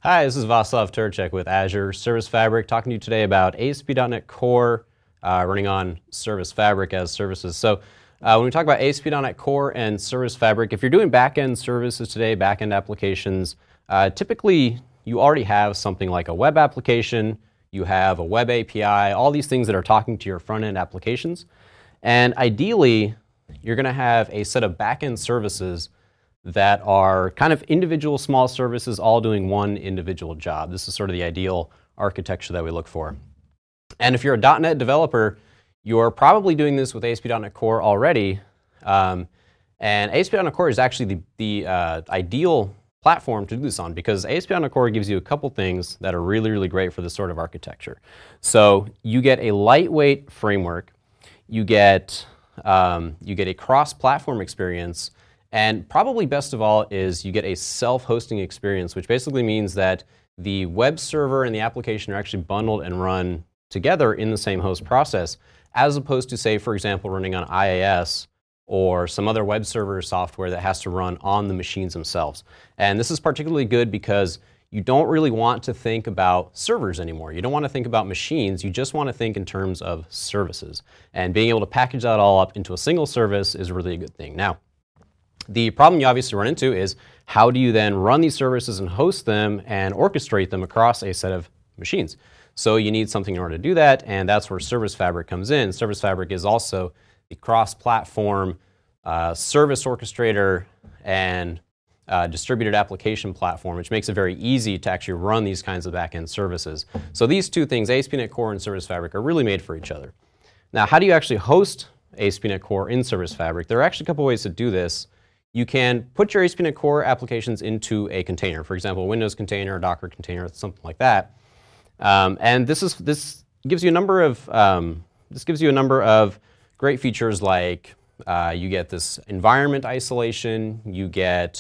Hi, this is Vaslav Turchek with Azure Service Fabric, talking to you today about ASP.NET Core running on Service Fabric as services. So when we talk about ASP.NET Core and Service Fabric, if you're doing backend services today, backend applications, typically you already have something like a web application, you have a web API, all these things that are talking to your front-end applications. And ideally, you're going to have a set of backend services that are kind of individual small services all doing one individual job. This is sort of the ideal architecture that we look for. And if you're a .NET developer, you're probably doing this with ASP.NET Core already. And ASP.NET Core is actually the ideal platform to do this on, because ASP.NET Core gives you a couple things that are really, really great for this sort of architecture. So you get a lightweight framework, you get a cross-platform experience, and probably best of all is you get a self-hosting experience, which basically means that the web server and the application are actually bundled and run together in the same host process, as opposed to, say, for example, running on IIS or some other web server software that has to run on the machines themselves. And this is particularly good because you don't really want to think about servers anymore. You don't want to think about machines. You just want to think in terms of services. And being able to package that all up into a single service is really a good thing. Now, the problem you obviously run into is how do you then run these services and host them and orchestrate them across a set of machines? So you need something in order to do that, and that's where Service Fabric comes in. Service Fabric is also the cross-platform service orchestrator and distributed application platform, which makes it very easy to actually run these kinds of backend services. So these two things, ASP.NET Core and Service Fabric, are really made for each other. Now, how do you actually host ASP.NET Core in Service Fabric? There are actually a couple ways to do this. You can put your ASP.NET Core applications into a container, for example, a Windows container, a Docker container, something like that. And this gives you a number of great features, like you get this environment isolation, you get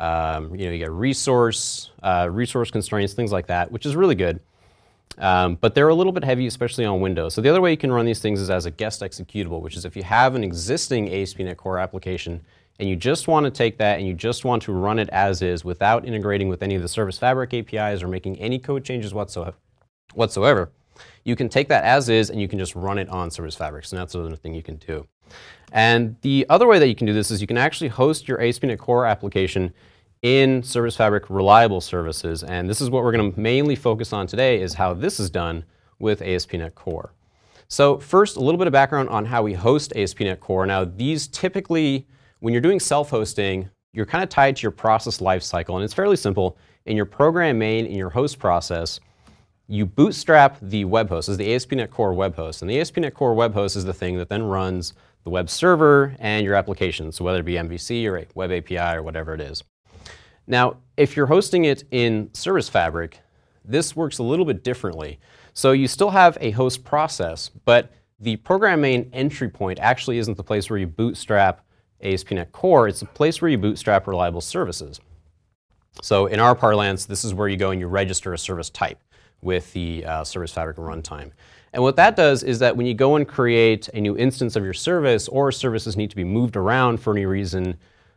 resource constraints, things like that, which is really good. But they're a little bit heavy, especially on Windows. So the other way you can run these things is as a guest executable, which is if you have an existing ASP.NET Core application and you just want to take that and you just want to run it as is without integrating with any of the Service Fabric APIs or making any code changes whatsoever, you can take that as is and you can just run it on Service Fabric. So that's another thing you can do. And the other way that you can do this is you can actually host your ASP.NET Core application in Service Fabric reliable services. And this is what we're going to mainly focus on today, is how this is done with ASP.NET Core. So first, a little bit of background on how we host ASP.NET Core. Now, these typically, when you're doing self-hosting, you're kind of tied to your process lifecycle, and it's fairly simple. In your program main, in your host process, you bootstrap the web host. This is the ASP.NET Core web host, and the ASP.NET Core web host is the thing that then runs the web server and your application, so whether it be MVC or a web API or whatever it is. Now, if you're hosting it in Service Fabric, this works a little bit differently. So you still have a host process, but the program main entry point actually isn't the place where you bootstrap ASP.NET Core. It's a place where you bootstrap reliable services. So in our parlance, this is where you go and you register a service type with the Service Fabric runtime. And what that does is that when you go and create a new instance of your service, or services need to be moved around for any reason,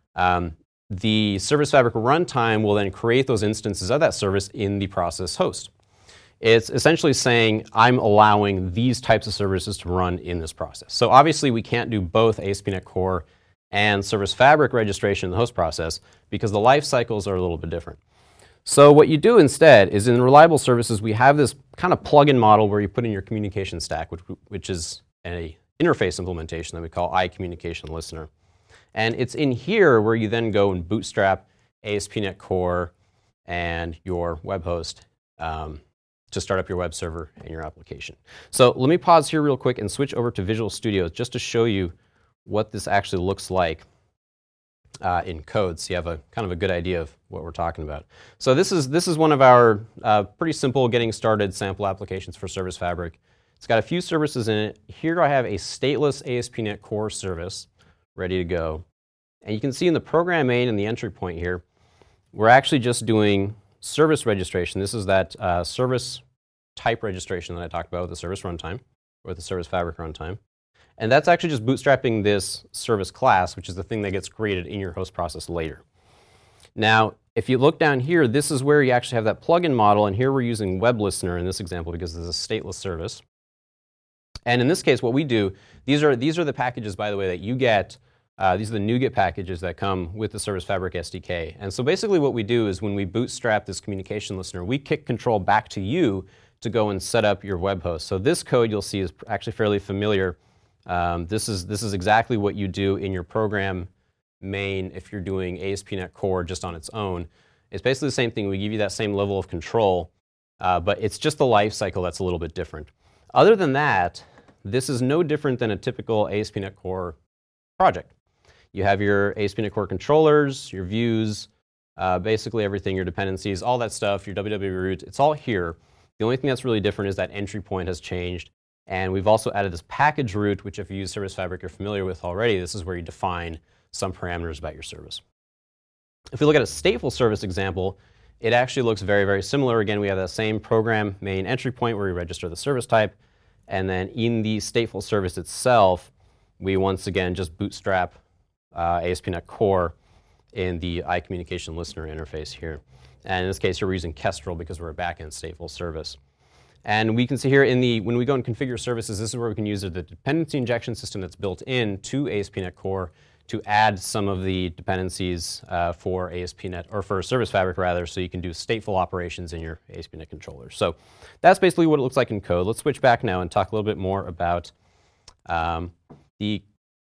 the Service Fabric runtime will then create those instances of that service in the process host. It's essentially saying, I'm allowing these types of services to run in this process. So obviously we can't do both ASP.NET Core and Service Fabric registration in the host process because the life cycles are a little bit different. So what you do instead is, in reliable services, we have this kind of plug-in model where you put in your communication stack, which is an interface implementation that we call iCommunication Listener. And it's in here where you then go and bootstrap ASP.NET Core and your web host to start up your web server and your application. So let me pause here real quick and switch over to Visual Studio just to show you what this actually looks like in code, so you have a kind of a good idea of what we're talking about. So this is one of our pretty simple getting started sample applications for Service Fabric. It's got a few services in it. Here I have a stateless ASP.NET Core service ready to go. And you can see in the program main and the entry point here, we're actually just doing service registration. This is that service type registration that I talked about with the service runtime, or the Service Fabric runtime. And that's actually just bootstrapping this service class, which is the thing that gets created in your host process later. Now, If you look down here, this is where you actually have that plugin model, and here we're using Web Listener in this example because this is a stateless service. And in this case, what we do, these are the packages, by the way, that you get. These are the NuGet packages that come with the Service Fabric SDK. And so basically what we do is when we bootstrap this communication listener, we kick control back to you to go and set up your web host. So this code you'll see is actually fairly familiar. This is exactly what you do in your program main if you're doing ASP.NET Core just on its own. It's basically the same thing. We give you that same level of control, but it's just the life cycle that's a little bit different. Other than that, this is no different than a typical ASP.NET Core project. You have your ASP.NET Core controllers, your views, basically everything, your dependencies, all that stuff, your WWW root, it's all here. The only thing that's really different is that entry point has changed. And we've also added this package root, which if you use Service Fabric you're familiar with already, this is where you define some parameters about your service. If we look at a stateful service example, it actually looks very, very similar. Again, we have that same program main entry point where we register the service type. And then in the stateful service itself, we once again just bootstrap ASP.NET Core in the iCommunication Listener interface here. And in this case, here we're using Kestrel because we're a backend stateful service. And we can see here when we go and configure services, this is where we can use the dependency injection system that's built in to ASP.NET Core to add some of the dependencies for ASP.NET, or for Service Fabric rather, so you can do stateful operations in your ASP.NET controller. So that's basically what it looks like in code. Let's switch back now and talk a little bit more about the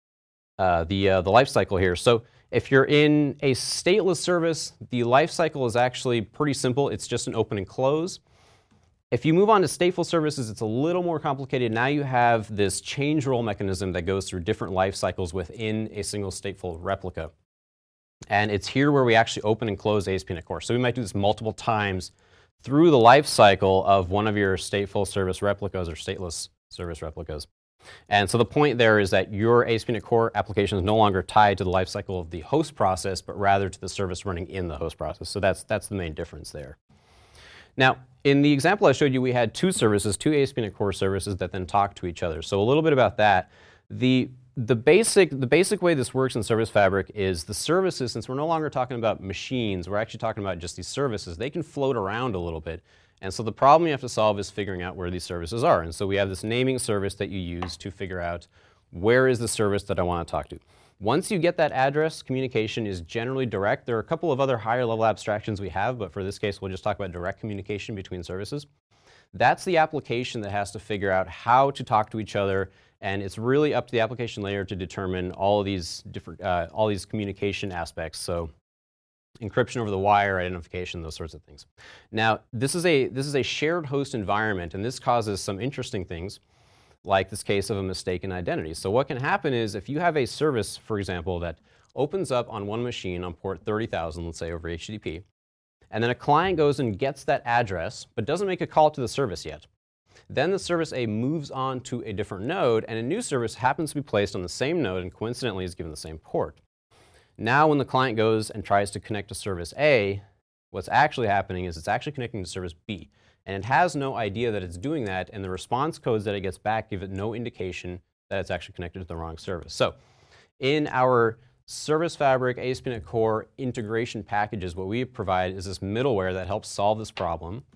life cycle here. So if you're in a stateless service, the life cycle is actually pretty simple. It's just an open and close. If you move on to stateful services, it's a little more complicated. Now you have this change role mechanism that goes through different life cycles within a single stateful replica. And it's here where we actually open and close ASP.NET Core. So we might do this multiple times through the life cycle of one of your stateful service replicas or stateless service replicas. And so the point there is that your ASP.NET Core application is no longer tied to the life cycle of the host process, but rather to the service running in the host process. So that's the main difference there. Now, in the example I showed you, we had two services, two ASP.NET Core services that then talk to each other. So a little bit about that. The basic way this works in Service Fabric is the services, since we're no longer talking about machines, we're actually talking about just these services, they can float around a little bit. And so the problem you have to solve is figuring out where these services are. And so we have this naming service that you use to figure out where is the service that I want to talk to. Once you get that address, communication is generally direct. There are a couple of other higher level abstractions we have, but for this case, we'll just talk about direct communication between services. That's the application that has to figure out how to talk to each other, and it's really up to the application layer to determine all of these different, all these communication aspects. So encryption over the wire, identification, those sorts of things. Now, this is a shared host environment, and this causes some interesting things, like this case of a mistaken identity. So what can happen is if you have a service, for example, that opens up on one machine on port 30,000, let's say over HTTP, and then a client goes and gets that address, but doesn't make a call to the service yet. Then the service A moves on to a different node, and a new service happens to be placed on the same node and coincidentally is given the same port. Now when the client goes and tries to connect to service A, what's actually happening is it's actually connecting to service B. And it has no idea that it's doing that, and the response codes that it gets back give it no indication that it's actually connected to the wrong service. So in our Service Fabric ASP.NET Core integration packages, what we provide is this middleware that helps solve this problem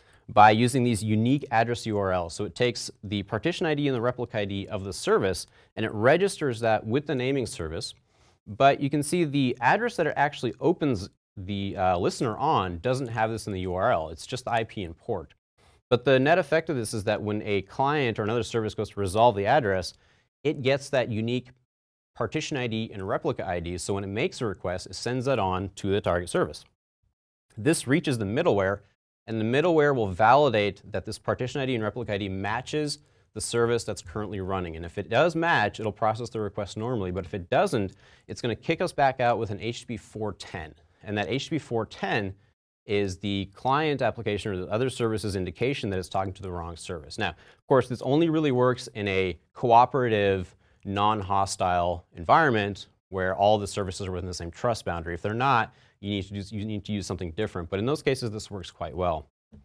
by using these unique address URLs. So it takes the partition ID and the replica ID of the service, and it registers that with the naming service. But you can see the address that it actually opens the listener on doesn't have this in the URL. It's just the IP and port. But the net effect of this is that when a client or another service goes to resolve the address, it gets that unique partition ID and replica ID. So when it makes a request, it sends that on to the target service. This reaches the middleware, and the middleware will validate that this partition ID and replica ID matches the service that's currently running. And if it does match, it'll process the request normally. But if it doesn't, it's going to kick us back out with an HTTP 410. And that HTTP 410 is the client application or the other service's indication that it's talking to the wrong service. Now, of course, this only really works in a cooperative, non-hostile environment where all the services are within the same trust boundary. If they're not, you need to use something different. But in those cases, this works quite well.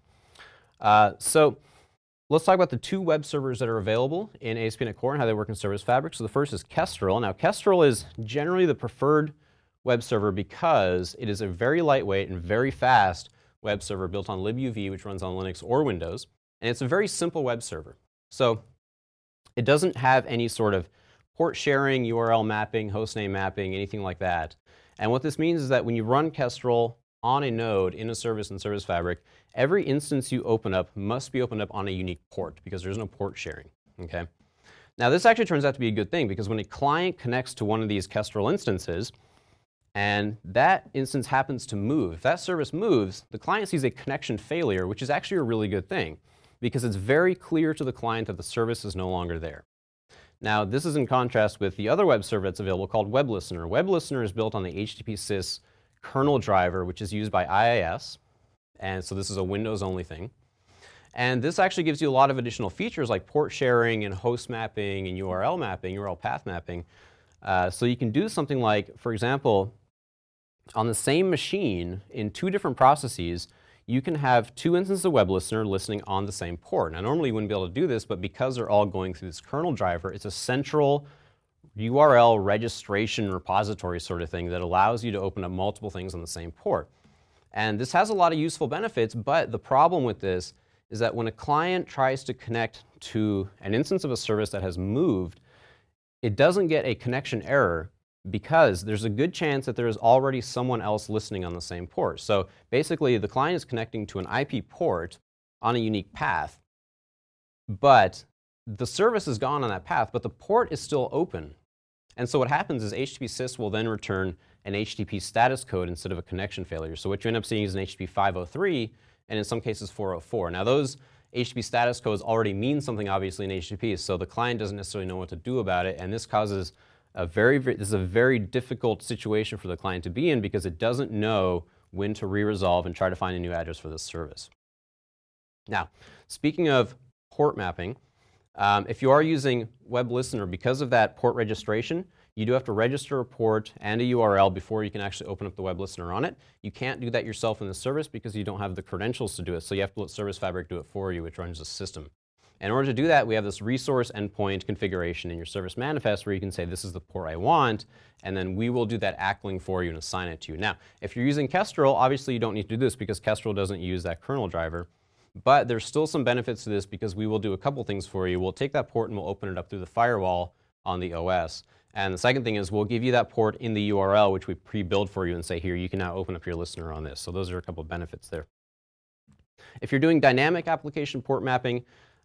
So let's talk about the two web servers that are available in ASP.NET Core and how they work in Service Fabric. So the first is Kestrel. Now, Kestrel is generally the preferred web server because it is a very lightweight and very fast web server built on libuv, which runs on Linux or Windows, and it's a very simple web server. So it doesn't have any sort of port sharing, URL mapping, hostname mapping, anything like that. And what this means is that when you run Kestrel on a node in a service in Service Fabric, every instance you open up must be opened up on a unique port because there's no port sharing, okay? Now this actually turns out to be a good thing because when a client connects to one of these Kestrel instances and that instance happens to move, if that service moves, the client sees a connection failure, which is actually a really good thing because it's very clear to the client that the service is no longer there. Now this is in contrast with the other web server that's available called Web Listener. Web Listener is built on the HTTP/Sys kernel driver, which is used by IIS, and so this is a Windows-only thing. And this actually gives you a lot of additional features like port sharing and host mapping and URL mapping, URL path mapping. So you can do something like, for example, on the same machine in two different processes, you can have two instances of Web Listener listening on the same port. Now normally you wouldn't be able to do this, but because they're all going through this kernel driver, it's a central URL registration repository sort of thing that allows you to open up multiple things on the same port. And this has a lot of useful benefits, but the problem with this is that when a client tries to connect to an instance of a service that has moved, it doesn't get a connection error because there's a good chance that there is already someone else listening on the same port. So basically, the client is connecting to an IP port on a unique path, but the service is gone on that path, but the port is still open. And so what happens is HTTP/Sys will then return an HTTP status code instead of a connection failure. So what you end up seeing is an HTTP 503 and in some cases 404. Now those HTTP status codes already mean something obviously in HTTP, so the client doesn't necessarily know what to do about it, and this causes this is a very difficult situation for the client to be in because it doesn't know when to re-resolve and try to find a new address for this service. Now, speaking of port mapping, if you are using Web Listener, because of that port registration, you do have to register a port and a URL before you can actually open up the Web Listener on it. You can't do that yourself in the service because you don't have the credentials to do it, so you have to let Service Fabric do it for you, which runs the system. In order to do that, we have this resource endpoint configuration in your service manifest where you can say, this is the port I want, and then we will do that ACLing for you and assign it to you. Now, if you're using Kestrel, obviously you don't need to do this because Kestrel doesn't use that kernel driver, but there's still some benefits to this because we will do a couple things for you. We'll take that port and we'll open it up through the firewall on the OS. And the second thing is we'll give you that port in the URL, which we pre-build for you and say, here, you can now open up your listener on this. So those are a couple of benefits there. If you're doing dynamic application port mapping,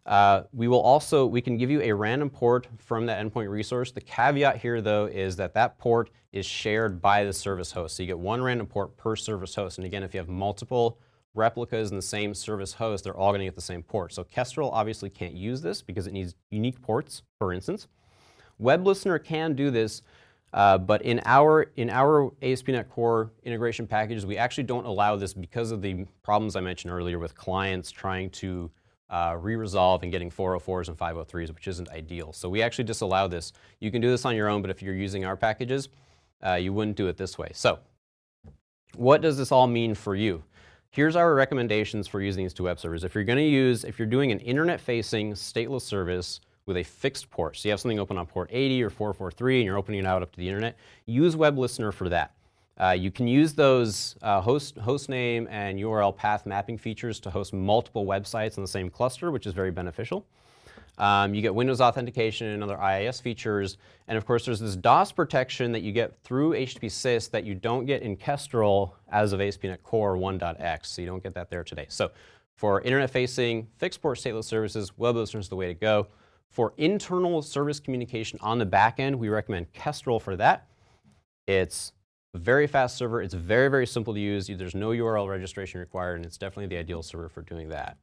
we can give you a random port from that endpoint resource. The caveat here, though, is that that port is shared by the service host. So you get one random port per service host. And again, if you have multiple replicas in the same service host, they're all going to get the same port. So Kestrel obviously can't use this because it needs unique ports per instance. Web Listener can do this, but in our ASP.NET Core integration packages, we actually don't allow this because of the problems I mentioned earlier with clients trying to re-resolve and getting 404s and 503s, which isn't ideal. So we actually disallow this. You can do this on your own, but if you're using our packages, you wouldn't do it this way. So what does this all mean for you? Here's our recommendations for using these two web servers. If you're doing an internet-facing stateless service with a fixed port, so you have something open on port 80 or 443 and you're opening it out up to the internet, use Web Listener for that. You can use those host name and URL path mapping features to host multiple websites on the same cluster, which is very beneficial. You get Windows authentication and other IIS features. And of course, there's this DOS protection that you get through HTTP/Sys that you don't get in Kestrel as of ASP.NET Core 1.x. So you don't get that there today. So for internet-facing fixed port stateless services, Web Listener is the way to go. For internal service communication on the back end, we recommend Kestrel for that. It's a very fast server. It's very, very simple to use. There's no URL registration required, and it's definitely the ideal server for doing that.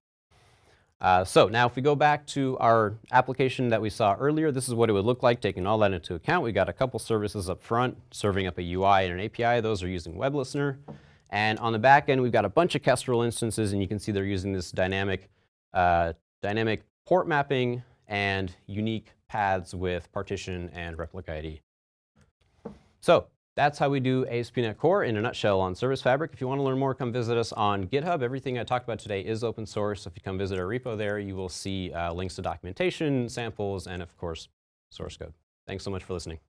So now if we go back to our application that we saw earlier, this is what it would look like taking all that into account. We got a couple services up front serving up a UI and an API. Those are using Web Listener. And on the back end, we've got a bunch of Kestrel instances, and you can see they're using this dynamic port mapping and unique paths with partition and replica ID. So that's how we do ASP.NET Core in a nutshell on Service Fabric. If you want to learn more, come visit us on GitHub. Everything I talked about today is open source. If you come visit our repo there, you will see links to documentation, samples, and of course, source code. Thanks so much for listening.